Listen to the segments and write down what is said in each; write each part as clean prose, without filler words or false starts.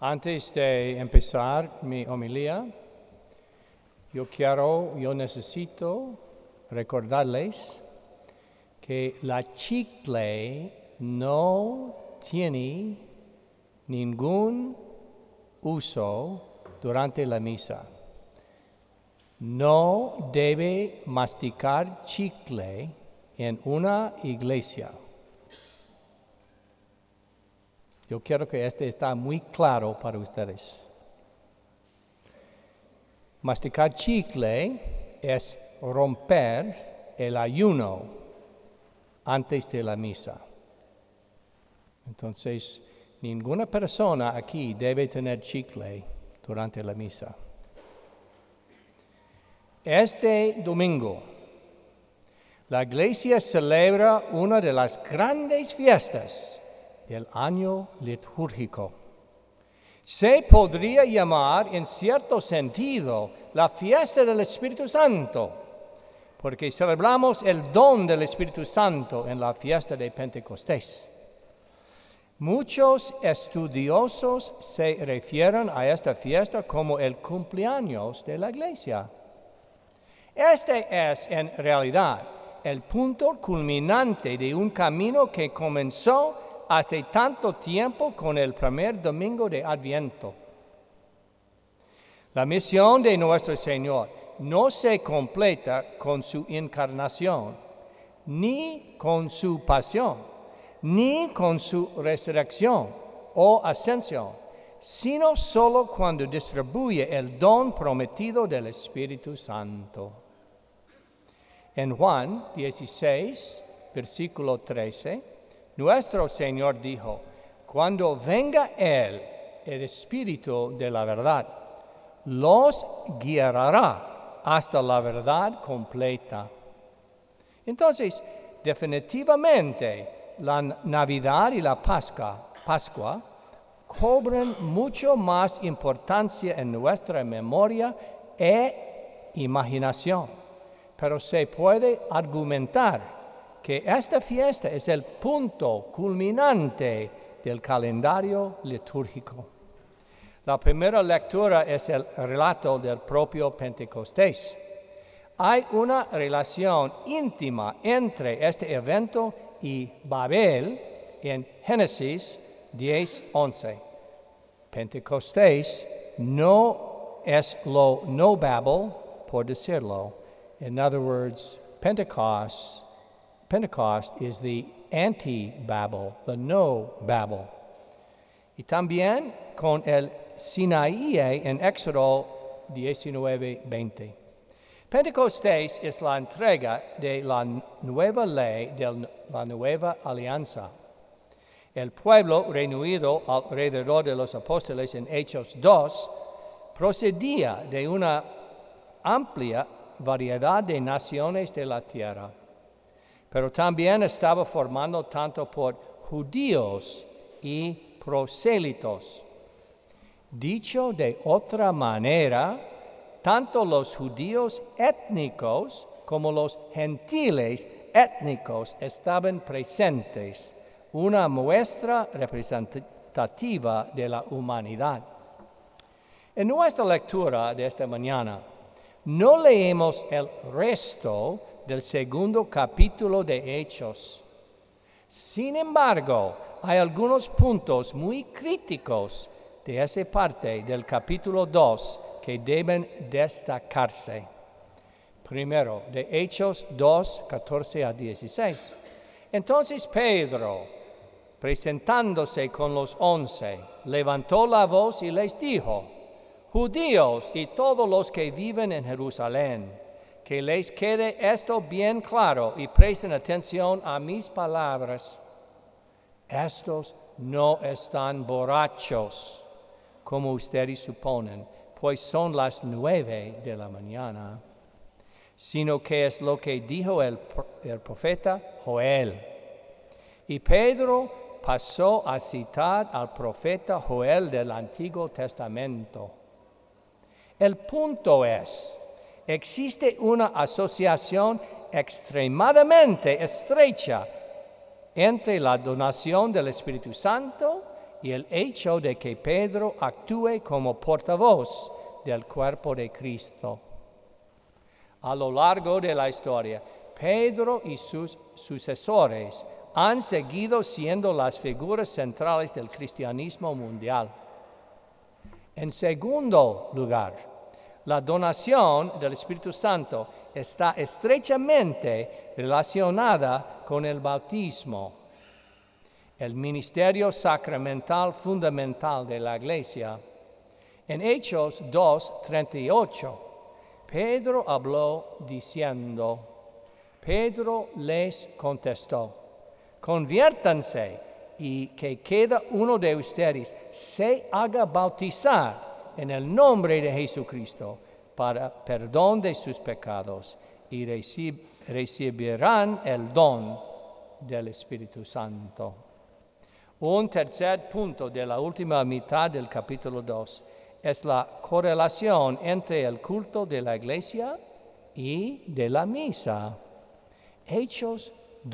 Antes de empezar mi homilía, yo necesito recordarles que la chicle no tiene ningún uso durante la misa. No debe masticar chicle en una iglesia. Yo quiero que esté muy claro para ustedes. Masticar chicle es romper el ayuno antes de la misa. Entonces, ninguna persona aquí debe tener chicle durante la misa. Este domingo, la iglesia celebra una de las grandes fiestas del año litúrgico. Se podría llamar, en cierto sentido, la fiesta del Espíritu Santo, porque celebramos el don del Espíritu Santo en la fiesta de Pentecostés. Muchos estudiosos se refieren a esta fiesta como el cumpleaños de la iglesia. Este es, en realidad, el punto culminante de un camino que comenzó hace tanto tiempo con el primer domingo de Adviento. La misión de nuestro Señor no se completa con su encarnación, ni con su pasión, ni con su resurrección o ascensión, sino solo cuando distribuye el don prometido del Espíritu Santo. En Juan 16, versículo 13, nuestro Señor dijo: cuando venga Él, el Espíritu de la verdad, los guiará hasta la verdad completa. Entonces, definitivamente, la Navidad y la Pascua cobran mucho más importancia en nuestra memoria e imaginación, pero se puede argumentar que esta fiesta es el punto culminante del calendario litúrgico. La primera lectura es el relato del propio Pentecostés. Hay una relación íntima entre este evento y Babel en Génesis 10:11. Pentecostés no es lo no Babel, por decirlo. In other words, Pentecost is the anti-Babel, the no Babel. Y también con el Sinaí en Éxodo 19:20. Pentecostés es la entrega de la nueva ley de la nueva alianza. El pueblo reunido alrededor de los apóstoles en Hechos 2 procedía de una amplia variedad de naciones de la tierra, pero también estaba formado tanto por judíos y prosélitos. Dicho de otra manera, tanto los judíos étnicos como los gentiles étnicos estaban presentes, una muestra representativa de la humanidad. En nuestra lectura de esta mañana, no leemos el resto del segundo capítulo de Hechos. Sin embargo, hay algunos puntos muy críticos de esa parte del capítulo 2 que deben destacarse. Primero, de Hechos 2, 14 a 16. Entonces Pedro, presentándose con los 11, levantó la voz y les dijo: judíos y todos los que viven en Jerusalén, que les quede esto bien claro y presten atención a mis palabras. Estos no están borrachos, como ustedes suponen, pues son las 9 de la mañana, sino que es lo que dijo el profeta Joel. Y Pedro pasó a citar al profeta Joel del Antiguo Testamento. El punto es: existe una asociación extremadamente estrecha entre la donación del Espíritu Santo y el hecho de que Pedro actúe como portavoz del cuerpo de Cristo. A lo largo de la historia, Pedro y sus sucesores han seguido siendo las figuras centrales del cristianismo mundial. En segundo lugar, la donación del Espíritu Santo está estrechamente relacionada con el bautismo. El ministerio sacramental fundamental de la Iglesia. En Hechos 2:38, Pedro habló diciendo, Pedro les contestó, conviértanse y que cada uno de ustedes se haga bautizar en el nombre de Jesucristo para perdón de sus pecados y recibirán el don del Espíritu Santo. Un tercer punto de la última mitad del capítulo 2 es la correlación entre el culto de la iglesia y de la misa. Hechos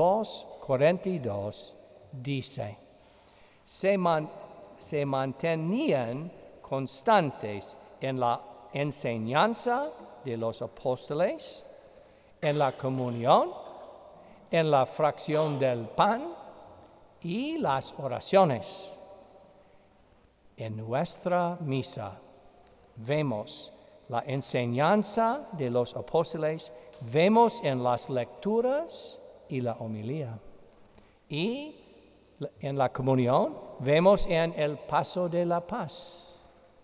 2:42 dice, se mantenían constantes en la enseñanza de los apóstoles, en la comunión, en la fracción del pan y las oraciones. En nuestra misa vemos la enseñanza de los apóstoles, vemos en las lecturas y la homilía. Y en la comunión vemos en el paso de la paz.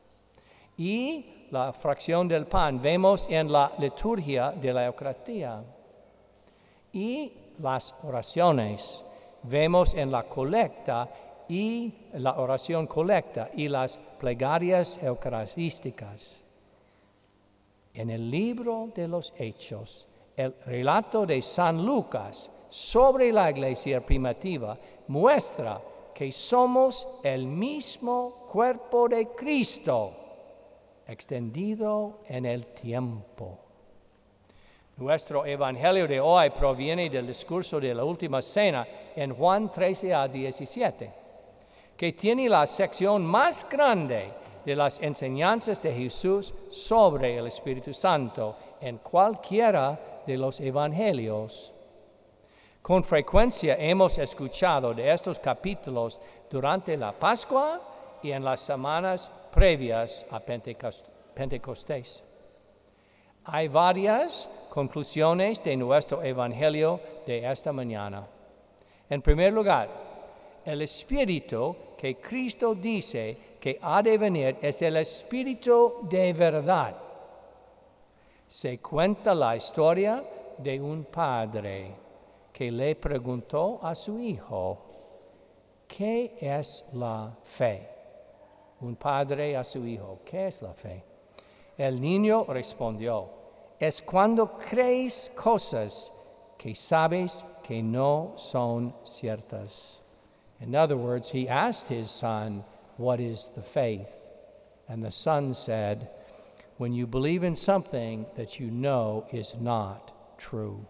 Y la fracción del pan vemos en la liturgia de la Eucaristía. Y las oraciones vemos en la colecta y la oración colecta y las plegarias eucarísticas. En el libro de los Hechos, el relato de San Lucas sobre la iglesia primitiva muestra que somos el mismo cuerpo de Cristo, extendido en el tiempo. Nuestro evangelio de hoy proviene del discurso de la última cena en Juan 13-17, que tiene la sección más grande de las enseñanzas de Jesús sobre el Espíritu Santo en cualquiera de los evangelios. Con frecuencia hemos escuchado de estos capítulos durante la Pascua y en las semanas previas a Pentecostés. Hay varias conclusiones de nuestro evangelio de esta mañana. En primer lugar, el Espíritu que Cristo dice que ha de venir es el Espíritu de verdad. Se cuenta la historia de un padre que le preguntó a su hijo, ¿qué es la fe? Un padre a su hijo, ¿qué es la fe? El niño respondió, es cuando crees cosas que sabes que no son ciertas. In other words, he asked his son, what is the faith? And the son said, when you believe in something that you know is not true.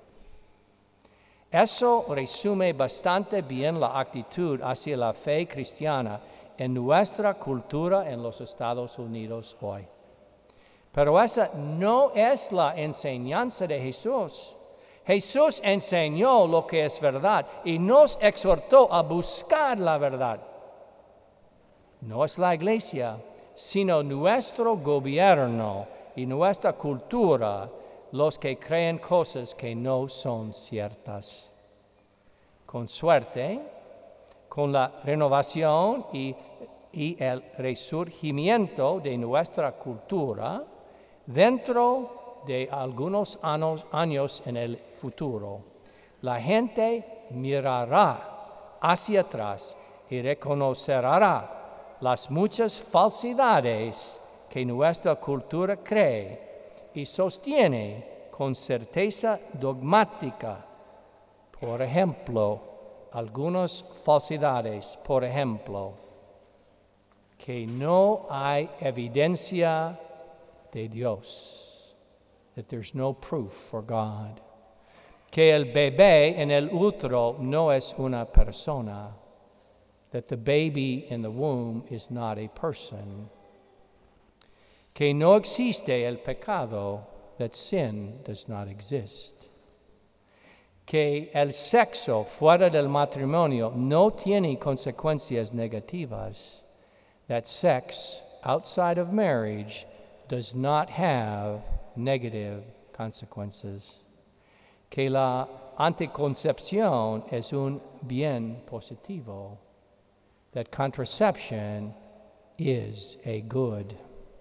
Eso resume bastante bien la actitud hacia la fe cristiana en nuestra cultura en los Estados Unidos hoy. Pero esa no es la enseñanza de Jesús. Jesús enseñó lo que es verdad y nos exhortó a buscar la verdad. No es la iglesia, sino nuestro gobierno y nuestra cultura los que creen cosas que no son ciertas. Con suerte, con la renovación y el resurgimiento de nuestra cultura, dentro de algunos años en el futuro, la gente mirará hacia atrás y reconocerá las muchas falsedades que nuestra cultura cree y sostiene con certeza dogmática. Por ejemplo, algunas falsedades, por ejemplo, que no hay evidencia de Dios, that there's no proof for God, que el bebé en el útero no es una persona, that the baby in the womb is not a person. Que no existe el pecado, that sin does not exist. Que el sexo fuera del matrimonio no tiene consecuencias negativas, that sex outside of marriage does not have negative consequences. Que la anticoncepción es un bien positivo, that contraception is a good.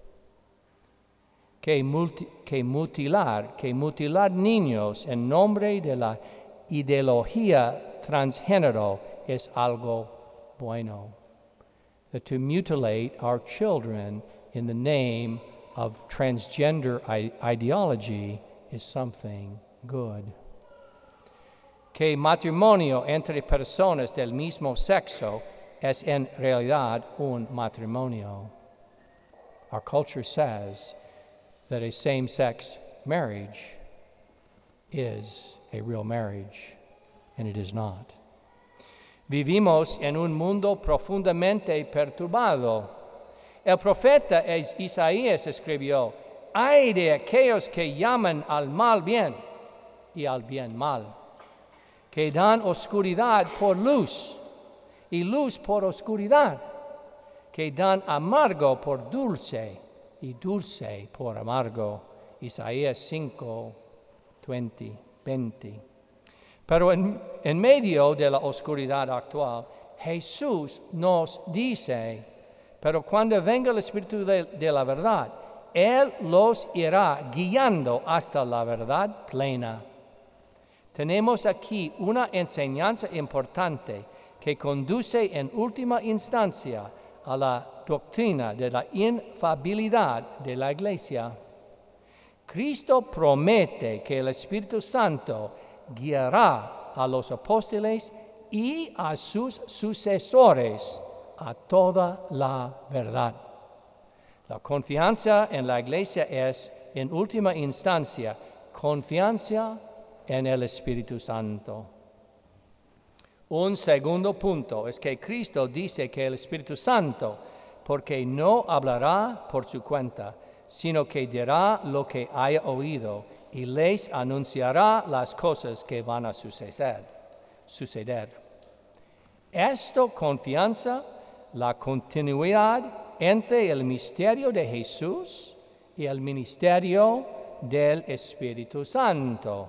Que mutilar niños en nombre de la ideología transgénero es algo bueno. That to mutilate our children in the name of transgender ideology is something good. Que matrimonio entre personas del mismo sexo es en realidad un matrimonio. Our culture says that a same-sex marriage is a real marriage, and it is not. Vivimos en un mundo profundamente perturbado. El profeta Isaías escribió: "Ay de aquellos que llaman al mal bien y al bien mal, que dan oscuridad por luz y luz por oscuridad, que dan amargo por dulce y dulce por amargo." Isaías 5, 20. Pero en medio de la oscuridad actual, Jesús nos dice: pero cuando venga el Espíritu de la verdad, Él los irá guiando hasta la verdad plena. Tenemos aquí una enseñanza importante que conduce en última instancia a la doctrina de la infalibilidad de la Iglesia. Cristo promete que el Espíritu Santo guiará a los apóstoles y a sus sucesores a toda la verdad. La confianza en la Iglesia es, en última instancia, confianza en el Espíritu Santo. Un segundo punto es que Cristo dice que el Espíritu Santo, porque no hablará por su cuenta, sino que dirá lo que haya oído y les anunciará las cosas que van a suceder. Esto confianza la continuidad entre el misterio de Jesús y el ministerio del Espíritu Santo.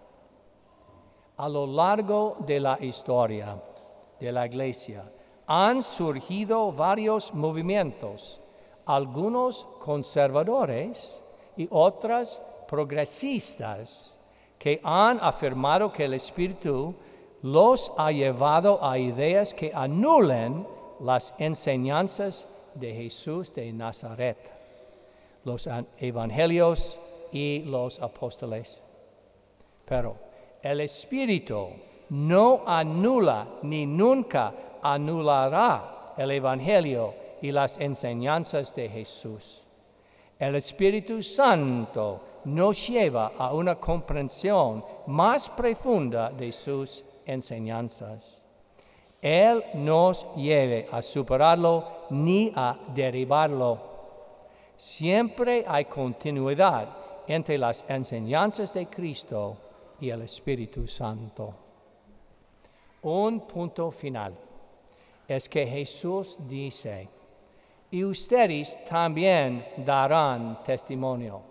A lo largo de la historia de la Iglesia han surgido varios movimientos, algunos conservadores y otros progresistas, que han afirmado que el Espíritu los ha llevado a ideas que anulen las enseñanzas de Jesús de Nazaret, los evangelios y los apóstoles. Pero el Espíritu no anula ni nunca anulará el evangelio y las enseñanzas de Jesús. El Espíritu Santo nos lleva a una comprensión más profunda de sus enseñanzas. Él nos lleve a superarlo ni a derribarlo. Siempre hay continuidad entre las enseñanzas de Cristo y el Espíritu Santo. Un punto final es que Jesús dice: y ustedes también darán testimonio.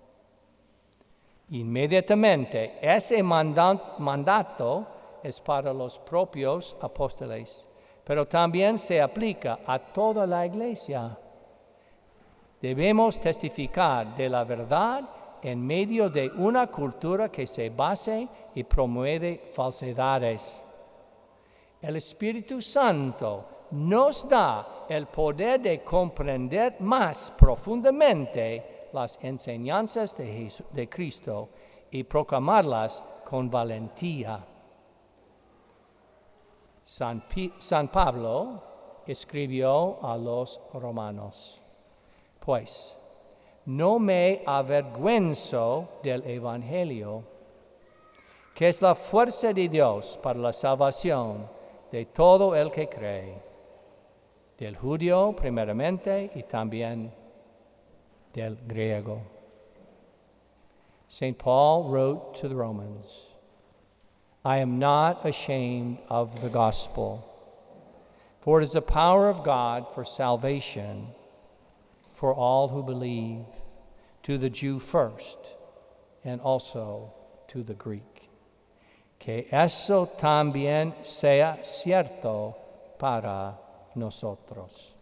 Inmediatamente ese mandato es para los propios apóstoles, pero también se aplica a toda la Iglesia. Debemos testificar de la verdad en medio de una cultura que se base y promueve falsedades. El Espíritu Santo nos da el poder de comprender más profundamente las enseñanzas de Cristo y proclamarlas con valentía. San Pablo escribió a los romanos: pues no me avergüenzo del Evangelio, que es la fuerza de Dios para la salvación de todo el que cree, del judío primeramente y también del griego. St. Paul wrote to the Romans, I am not ashamed of the gospel, for it is the power of God for salvation for all who believe, to the Jew first, and also to the Greek. Que eso también sea cierto para nosotros.